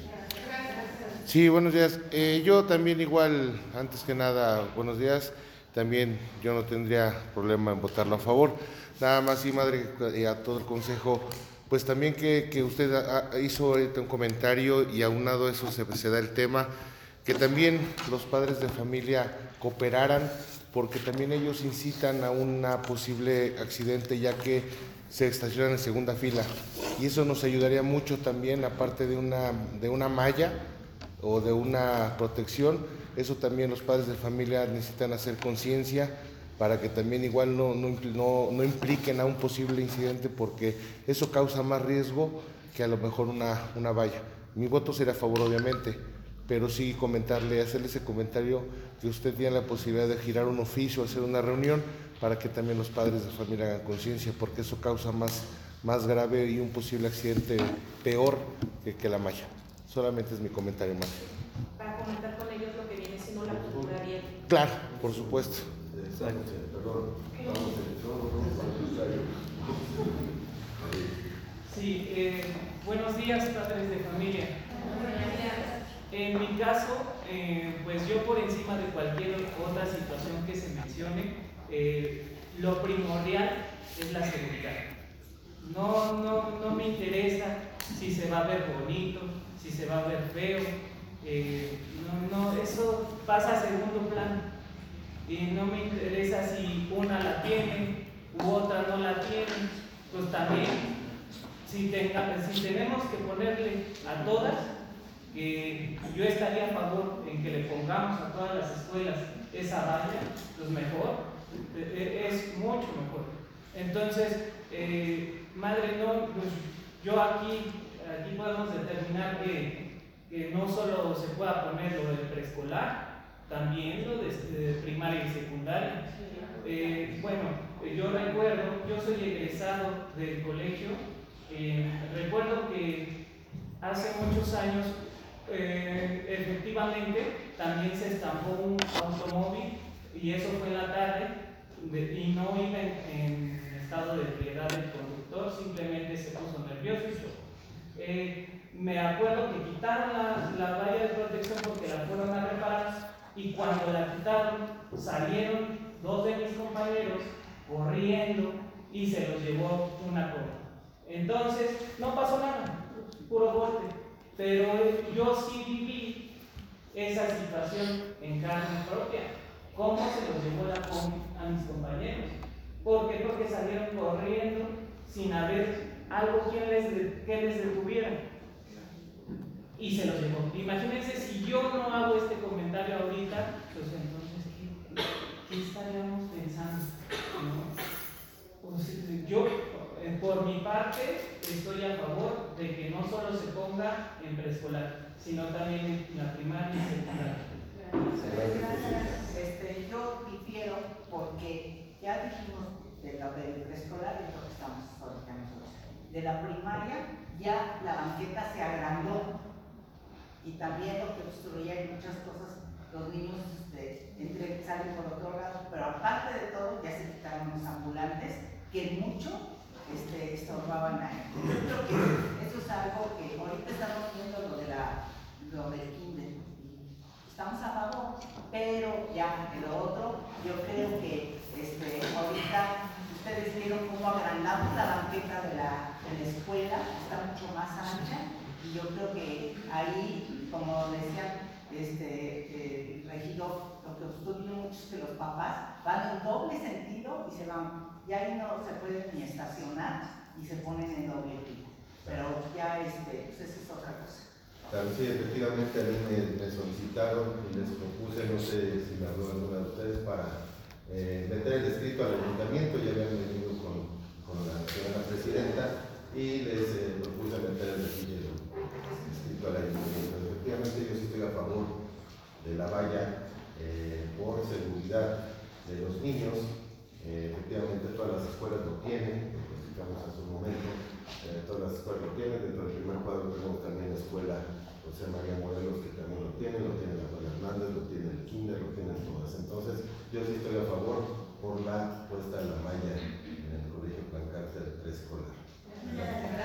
Sí, buenos días. Eh, yo también igual, antes que nada, buenos días. también yo no tendría problema en votarlo a favor. Nada más, sí, madre, y a todo el consejo, pues también que, que usted ha, hizo ahorita un comentario y aunado a eso se, se da el tema, que también los padres de familia cooperaran, porque también ellos incitan a un posible accidente, ya que se estacionan en segunda fila, y eso nos ayudaría mucho también, aparte de una, de una malla o de una protección. Eso también los padres de familia necesitan hacer conciencia para que también igual no, no, no, no impliquen a un posible incidente, porque eso causa más riesgo que a lo mejor una, una valla. Mi voto será a favor, obviamente, pero sí comentarle, hacerle ese comentario que usted tiene la posibilidad de girar un oficio, hacer una reunión, para que también los padres de familia hagan conciencia, porque eso causa más, más grave y un posible accidente peor que, que la malla. Solamente es mi comentario más. Para comentar con ellos lo que viene siendo la cultura bien. Claro, por supuesto. Exacto. Perdón, vamos Sí, eh, buenos días, padres de familia. En mi caso, eh, pues yo por encima de cualquier otra situación que se mencione, eh, lo primordial es la seguridad. No, no, no me interesa si se va a ver bonito, si se va a ver feo, eh, no, no, eso pasa a segundo plano. Y no me interesa si una la tiene u otra no la tiene, pues también si, tenga, si tenemos que ponerle a todas, que yo estaría a favor en que le pongamos a todas las escuelas esa valla, pues mejor, es mucho mejor. Entonces, eh, madre, no, pues yo aquí, aquí podemos determinar que, que no solo se pueda poner lo del preescolar, también lo de, de primaria y secundaria. Eh, bueno, yo recuerdo, yo soy egresado del colegio, eh, recuerdo que hace muchos años eh, efectivamente también se estampó un automóvil, y eso fue en la tarde, de, y no iba en, en estado de ebriedad el conductor, simplemente se puso nervioso y chocó. Eh, me acuerdo que quitaron la, la valla de protección porque la fueron a reparar, y cuando la quitaron salieron dos de mis compañeros corriendo y se los llevó una cola. Entonces no pasó nada, puro golpe, pero yo sí viví esa situación en carne propia. ¿Cómo se los llevó la combi a mis compañeros? ¿Por qué? Porque salieron corriendo sin haber algo que les, que les detuviera. Y se los llevó. Imagínense si yo no hago este comentario ahorita, pues entonces, ¿qué, qué estaríamos pensando? ¿No? Pues, yo, por mi parte, estoy a favor de que no solo se ponga en preescolar, sino también en la primaria y secundaria. Este, yo difiero porque ya dijimos de lo del preescolar y lo que estamos ahorita nosotros. De la primaria ya la banqueta se agrandó, y también lo que obstruía y muchas cosas, los niños este, entre, salen por otro lado, pero aparte de todo ya se quitaron los ambulantes que mucho este, estorbaban ahí. Yo creo que eso es algo que ahorita estamos viendo lo, de la, lo del kinder, estamos a favor, pero ya en lo otro, yo creo que este, ahorita ustedes vieron cómo agrandamos la banqueta de la, de la escuela, está mucho más ancha. Y yo creo que ahí, como decía este, el regidor, lo que obstruye mucho es que los papás van en doble sentido y se van, ya ahí no se pueden ni estacionar y se ponen en doble fila. Pero ya, este, pues esa es otra cosa. Claro, sí, efectivamente a mí me, me solicitaron y les propuse, no sé si me habló alguna de ustedes, para eh, meter el escrito al ayuntamiento. Ya habían venido con, con la señora presidenta y les eh, propuse meter el escrito al ayuntamiento. Efectivamente yo sí estoy a favor de la valla eh, por seguridad de los niños. Eh, efectivamente todas las escuelas lo tienen, lo explicamos hace un momento, eh, todas las escuelas lo tienen. Dentro del primer cuadro tenemos también la escuela José María Morelos, que también lo tienen, lo tiene la Juan Hernández, lo tiene el kinder, lo tienen todas. Entonces yo sí estoy a favor por la puesta de la malla en el colegio Plancarte del preescolar. Gracias.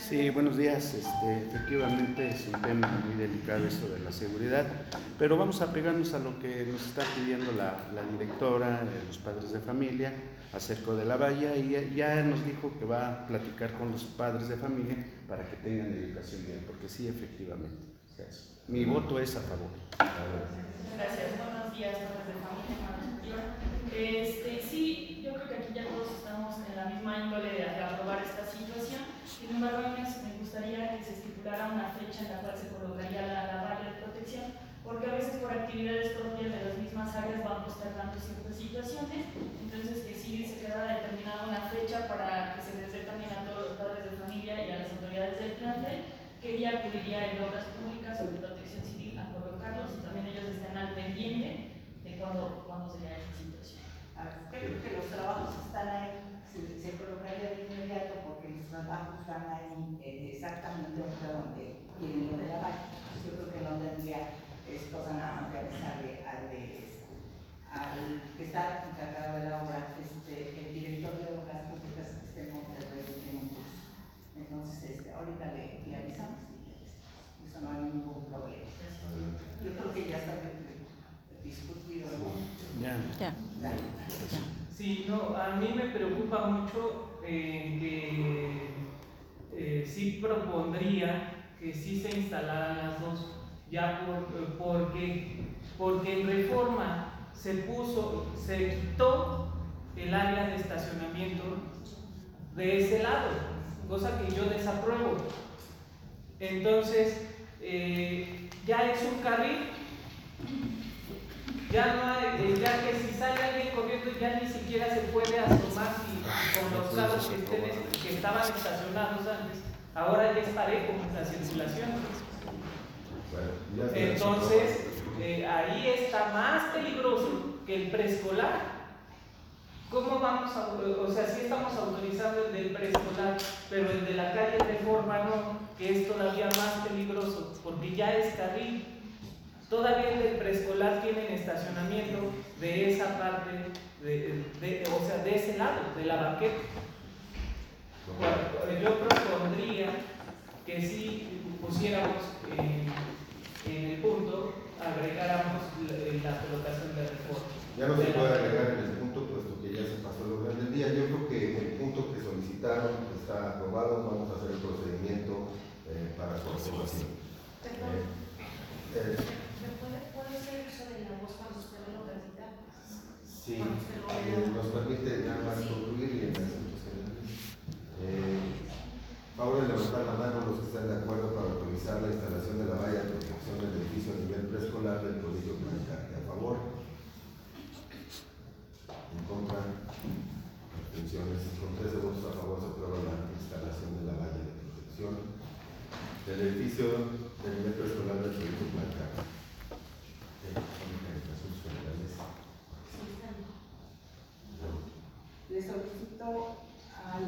Sí, buenos días. Este, efectivamente es un tema muy delicado esto de la seguridad, pero vamos a pegarnos a lo que nos está pidiendo la, la directora, eh, los padres de familia, acerca de la valla, y ya, ya nos dijo que va a platicar con los padres de familia para que tengan educación bien, porque sí, efectivamente. O sea, mi voto es a favor. Gracias, buenos días, padres de familia, madre. Este, sí, yo creo que aquí ya todos estamos en la misma índole de aprobar esta situación. Sin embargo, a mí me gustaría que se estipulara una fecha en la cual se colocaría la, la valla de protección, porque a veces por actividades propias de las mismas áreas van postergando ciertas situaciones. Entonces, que sí se queda determinada una fecha para que se les dé también a todos los padres de familia y a las autoridades del plantel que día acudiría en obras públicas o de protección civil a colocarlos, y también ellos estén al pendiente de cuándo, cuándo sería esa situación. Creo que los trabajos están ahí, se, se colocaría de inmediato porque los trabajos están ahí eh, exactamente donde tienen lo de la valla. Yo creo que no tendría es cosa nada más que avisarle al, de, al que está encargado de la obra, este, el director de obras públicas que esté en Monterrey en un curso. Entonces, este, ahorita le, le avisamos y eso no hay ningún problema. Yo creo que ya está discutido, ¿no? Ya. Ya. Ya. Sí, no, a mí me preocupa mucho eh, que eh, sí propondría que sí se instalaran las dos, ya por, porque, porque en reforma se puso, se quitó el área de estacionamiento de ese lado, cosa que yo desapruebo. Entonces, eh, ya es un carril. Ya no hay, ya que si sale alguien corriendo ya ni siquiera se puede asomar si, con los carros que, estén, que estaban estacionados antes. Ahora ya es parejo la circulación. Entonces, eh, ahí está más peligroso que el preescolar. ¿Cómo vamos a, o sea, sí estamos autorizando el del preescolar, pero el de la calle Reforma no, que es todavía más peligroso, porque ya es carril. Todavía el del preescolar tienen estacionamiento de esa parte, de, de, o sea, de ese lado, de la banqueta. Yo propondría que si pusiéramos en, en el punto, agregáramos la, la colocación de Reforma. Ya no se puede agregar en el punto, puesto que ya se pasó el orden del día. Yo creo que el punto que solicitaron está aprobado. Vamos a hacer el procedimiento eh, para su aprobación. Eh, eh, ¿Puede ser uso de la voz cuando usted lo permita? Sí, eh, nos permite nada más concluir y en las generales. Eh, Ahora levantar la mano los que están de acuerdo para autorizar la instalación de la valla de protección del edificio a nivel preescolar del Colegio Blanca. ¿A favor? ¿En contra? Abstenciones. Con trece votos a favor se aprueba la instalación de la valla de protección del edificio del nivel preescolar del Colegio Blanca. Le solicito al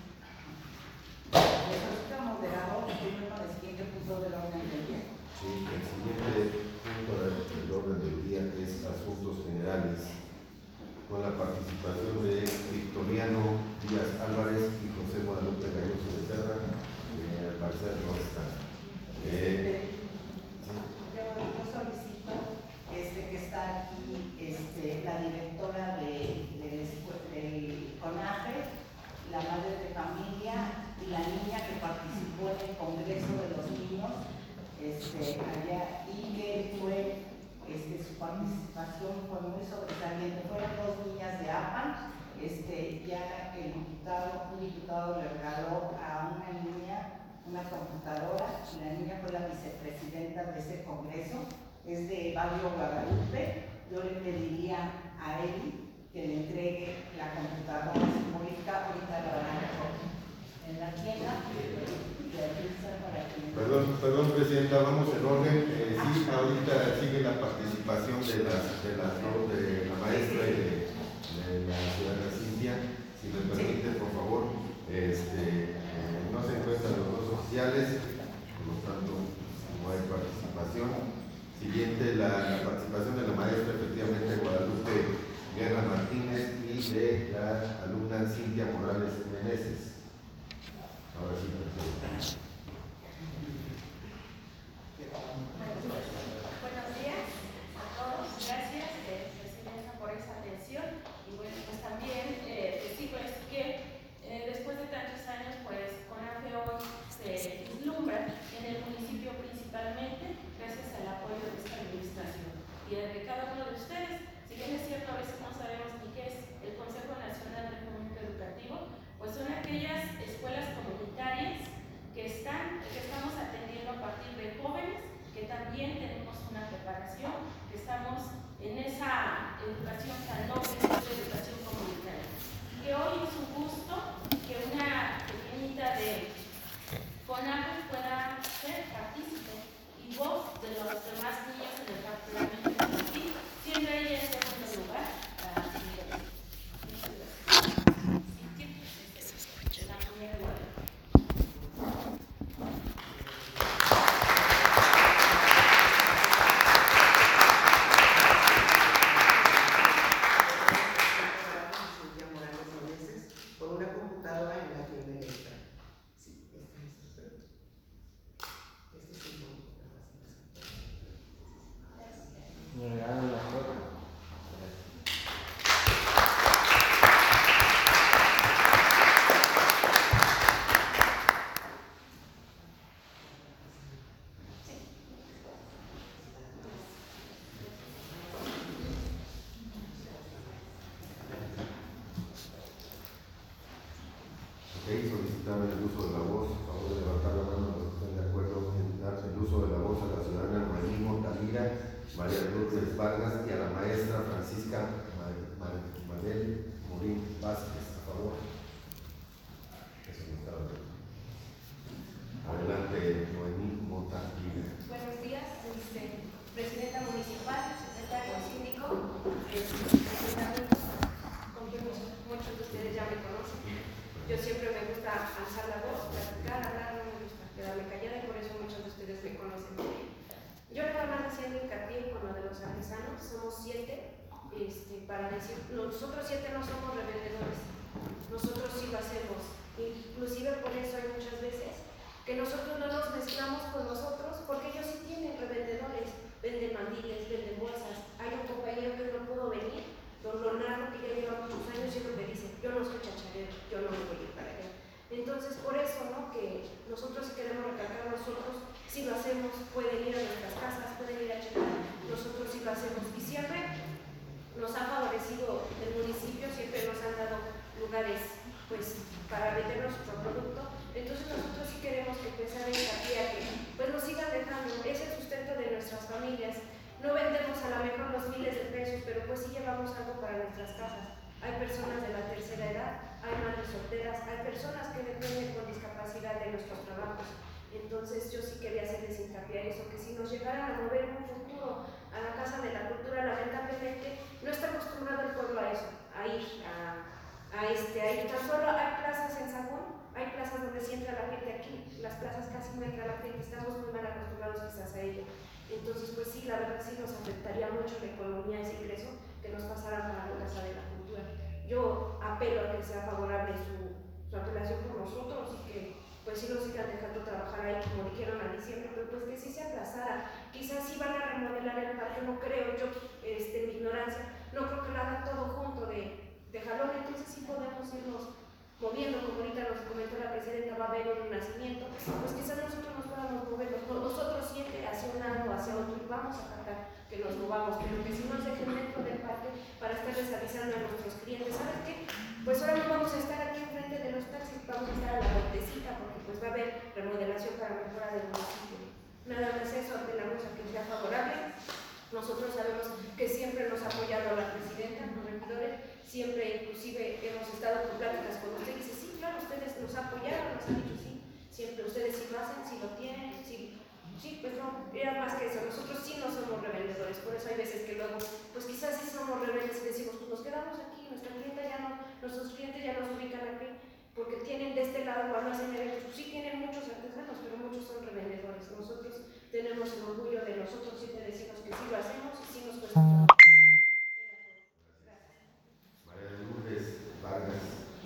le solicito al moderador que firme con el siguiente punto del orden del día. Sí, el siguiente punto del orden del día es asuntos generales, con la participación de Victoriano Díaz Álvarez y José Guadalupe Galloso de Serra, que al parecer no están. Eh, Yo, yo solicito este, que está aquí este, la directora de, de, del CONAFE, la madre de familia y la niña que participó en el Congreso de los Niños este, allá, y que fue, este, su participación fue muy sobresaliente. Fueron dos niñas de APAN. Este, ya el diputado, un diputado le regaló a una niña una computadora. La niña fue la vicepresidenta de ese congreso, es de Barrio Guadalupe. Yo le pediría a él que le entregue la computadora simbólica, ahorita la van a recoger en la tienda y la para que... Perdón, perdón, Presidenta, vamos en orden. Eh, sí, ahorita sigue la participación de la, de la, de la maestra y de, de la ciudadana Cintia. Si me permite, por favor, este, eh, no se encuentran los dos oficiales, por lo tanto, no hay participación. Siguiente, la, la participación de la maestra, efectivamente, Guadalupe Guerra Martínez, y de la alumna Cintia Morales Meneses. Ahora sí, presidente. educación, que estamos en esa educación tan noble, que es la educación comunitaria. Que hoy es un gusto que una pequeñita de CONAVE pueda ser partícipe y voz de los demás niños en el particularmente infantil, siendo ella en segundo lugar la actividad. La primera lugar. Por una computadora en la que me entra. Sí, este es este. Este es el Me regalan la foto. Ok, solicitaba el uso de la voz, a favor de levantar la mano los que estén de acuerdo en dar el uso de la voz a la ciudadana Marismo Talira, María Lourdes Vargas y a la maestra Francisca Mabel Morín Vázquez, a favor. Eso no estaba bien. Adelante, Noemí Mota Liga. Buenos días, este, presidenta municipal, secretario síndico, este, con quien muchos de ustedes ya me conocen. Yo siempre me gusta alzar la voz, platicar, hablar, no me gusta quedarme callada y por eso muchos de ustedes me conocen. Yo nada más haciendo hincapié con lo de los artesanos, somos siete, este, para decir, nosotros siete no somos revendedores, nosotros sí lo hacemos, inclusive por eso hay muchas veces que nosotros no nos mezclamos con nosotros, porque ellos sí tienen revendedores, venden mandiles, venden bolsas. Hay un compañero que no pudo venir, don Leonardo, que ya lleva muchos años, siempre me dice, yo no soy chacharero, yo no me voy a ir para allá. Entonces, por eso, ¿no?, que nosotros queremos recalcar, nosotros sí lo hacemos, pueden ir a nuestras casas, pueden ir a checar, nosotros sí lo hacemos. Y siempre nos ha favorecido el municipio, siempre nos han dado lugares, pues, para vender nuestro producto. Entonces nosotros sí queremos que empezar a hincapié a que pues nos sigan dejando, es el sustento de nuestras familias. No vendemos a lo mejor los miles de pesos, pero pues sí llevamos algo para nuestras casas. Hay personas de la tercera edad, hay madres solteras, hay personas que dependen con discapacidad de nuestros trabajos. Entonces yo sí quería hacerles hincapié a eso, que si nos llegaran a mover en un futuro a la Casa de la Cultura, lamentablemente no está acostumbrado el pueblo a eso, a ir a, a este, a ir. Tan solo hay plazas en Sagún, hay plazas donde sí entra la gente, aquí las plazas casi no entra la gente, estamos muy mal acostumbrados quizás a ello. Entonces pues sí, la verdad sí nos afectaría mucho la economía, ese ingreso que nos pasara para la Casa de la Cultura. Yo apelo a que sea favorable su, su apelación por nosotros y que pues sí nos sigan dejando trabajar ahí como dijeron a diciembre, pero pues que sí se aplazara. Quizás sí van a remodelar el parque, no creo, yo este, en mi ignorancia, no creo que lo hagan todo junto de, de jalón, entonces sí podemos irnos moviendo, como ahorita nos comentó la presidenta, va a haber un nacimiento, pues quizás nosotros nos podamos mover, nosotros siete hacia un lado o hacia otro, y vamos a tratar que nos movamos, pero que si nos dejen dentro del parque para estarles avisando a nuestros clientes, ¿sabes qué? Pues ahora no vamos a estar aquí enfrente de los taxis, vamos a estar a la vueltecita, porque pues va a haber remodelación para mejora del municipio. Nada más eso, apelamos a que sea favorable. Nosotros sabemos que siempre nos ha apoyado la presidenta, los regidores, siempre inclusive hemos estado con pláticas con usted y dice, sí, claro, ustedes nos apoyaron, nos han dicho sí, siempre ustedes sí lo hacen, sí lo tienen, sí, sí, pues no, era más que eso, nosotros sí no somos revendedores, por eso hay veces que luego, pues quizás sí somos rebeldes y decimos, pues nos quedamos aquí, nuestra clienta ya no, nuestros clientes ya nos ubican aquí, porque tienen de este lado, cuando hacen eventos, pues sí tienen muchos artesanos, pero muchos son revendedores. Nosotros tenemos el orgullo de nosotros siempre decimos que sí lo hacemos y sí nos cuesta trabajo. Gracias. María Lourdes Vargas.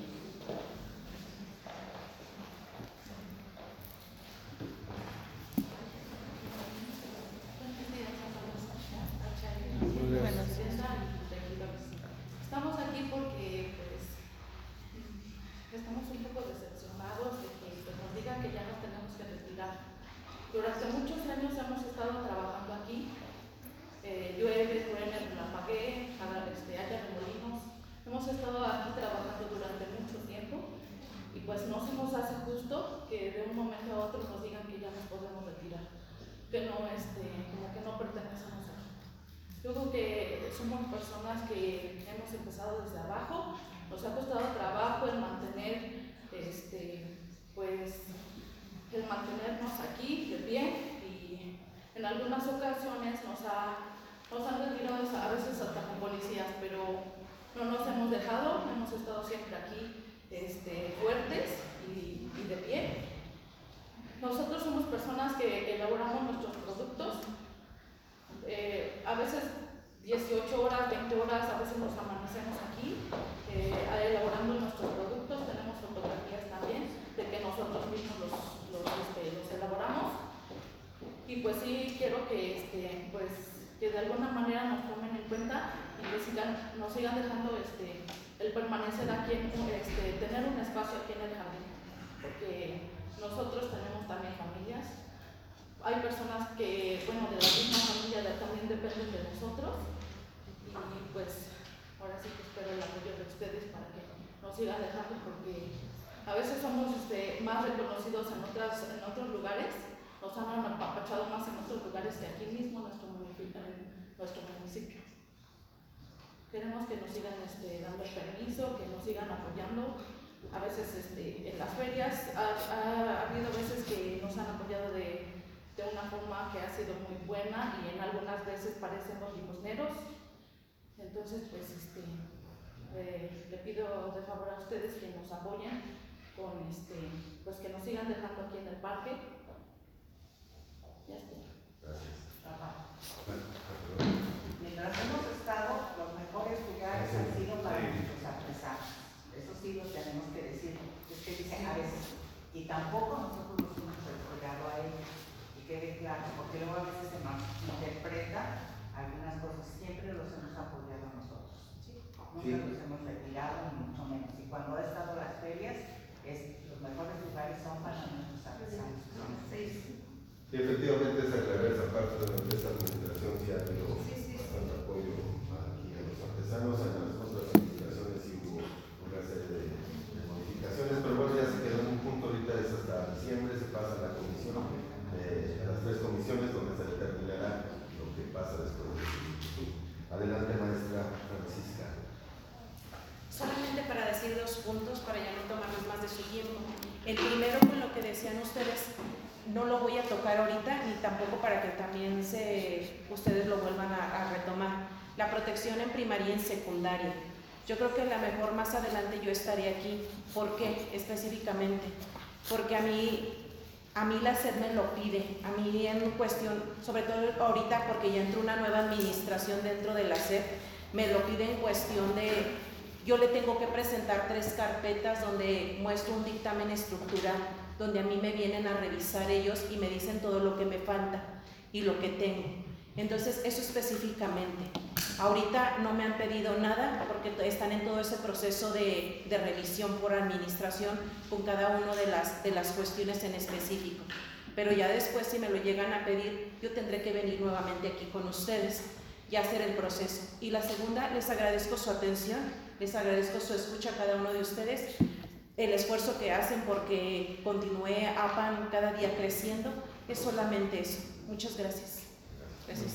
Buenos días, regidores. Estamos aquí porque pues estamos un poco decepcionados de que pues, nos digan que ya nos tenemos que retirar. Durante muchos años hemos estado trabajando aquí, eh, llueve, truene, relampaguee, este, haya remolinos. Hemos estado aquí trabajando durante mucho tiempo y pues no se nos hace justo que de un momento a otro nos digan que ya nos podemos retirar, que no, este, como que no pertenecemos aquí. Yo creo que somos personas que hemos empezado desde abajo, nos ha costado trabajo el mantener, este, pues, el mantenernos aquí de pie, y en algunas ocasiones nos, ha, nos han retirado a veces hasta con policías, pero no nos hemos dejado, hemos estado siempre aquí este, fuertes y, y de pie. Nosotros somos personas que elaboramos nuestros productos, eh, a veces dieciocho horas, veinte horas, a veces nos amanecemos aquí eh, elaborando nuestros productos. Tenemos fotografías también de que nosotros mismos los, los, este, los elaboramos, y pues sí quiero que, este, pues, que de alguna manera nos tomen en cuenta y que sigan, nos sigan dejando este, el permanecer aquí, en, este, tener un espacio aquí en el jardín, porque nosotros tenemos también familias. Hay personas que, bueno, de la misma familia también dependen de nosotros, y pues ahora sí que espero el apoyo de ustedes para que nos sigan dejando, porque a veces somos este, más reconocidos en, otras, en otros lugares, nos han apapachado más en otros lugares que aquí mismo en nuestro municipio. En nuestro municipio. Queremos que nos sigan este, dando el permiso, que nos sigan apoyando. A veces este, en las ferias ha, ha, ha habido veces que nos han apoyado de, de una forma que ha sido muy buena, y en algunas veces parecemos limosneros. Entonces, pues, este, eh, le pido de favor a ustedes que nos apoyen con, este, pues, que nos sigan dejando aquí en el parque. Ya está. Gracias. Mientras hemos estado, los mejores lugares han sido para nuestros apresados. Eso sí lo tenemos que decir. Es que dicen a veces, y tampoco nosotros los hemos apoyado a ellos, y quede claro, porque luego a veces se malinterpreta algunas cosas. Siempre los hemos apoyado a nosotros. Nunca sí. Los hemos retirado, ni mucho menos. Y cuando ha estado las ferias, es, los mejores lugares son para nuestros apresados. Son seis. Sí, efectivamente es aclarar esa parte de esa administración, sí ha habido sí, sí, bastante sí. apoyo aquí a los artesanos, a las otras administraciones sí hubo una serie de, de modificaciones, pero bueno, ya se quedó en un punto, ahorita es hasta diciembre, se pasa a la comisión, eh, a las tres comisiones donde se determinará lo que pasa después de eso. Adelante, maestra Francisca. Solamente para decir dos puntos, para ya no tomarles más de su tiempo. El primero, con lo que decían ustedes, no lo voy a tocar ahorita, ni tampoco para que también se, ustedes lo vuelvan a, a retomar. La protección en primaria y en secundaria. Yo creo que a lo mejor más adelante yo estaré aquí. ¿Por qué específicamente? Porque a mí, a mí la SED me lo pide. A mí en cuestión, sobre todo ahorita porque ya entró una nueva administración dentro de la SED, me lo pide en cuestión de, yo le tengo que presentar tres carpetas donde muestro un dictamen estructural, donde a mí me vienen a revisar ellos y me dicen todo lo que me falta y lo que tengo. Entonces, eso específicamente. Ahorita no me han pedido nada porque están en todo ese proceso de, de revisión por administración con cada una de las, de las cuestiones en específico. Pero ya después, si me lo llegan a pedir, yo tendré que venir nuevamente aquí con ustedes y hacer el proceso. Y la segunda, les agradezco su atención, les agradezco su escucha a cada uno de ustedes, el esfuerzo que hacen porque continúe A P A N cada día creciendo, es solamente eso. Muchas gracias. Gracias.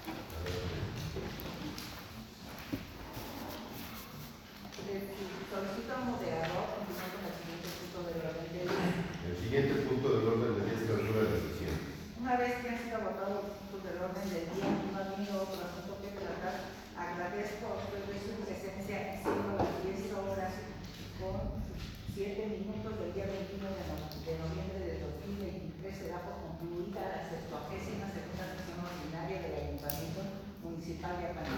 Solicito a un moderador continuar con el siguiente punto del orden del día. El siguiente punto del orden del día es la altura de la sesión. Una vez que han sido agotados los puntos del orden del día y no ha habido otro asunto que tratar, agradezco a ustedes su presencia siendo las diez horas con siete minutos del día veintiuno de noviembre de dos mil veintitrés. Se da por concluida la sexagésima segunda sesión ordinaria del Ayuntamiento Municipal de Apanal.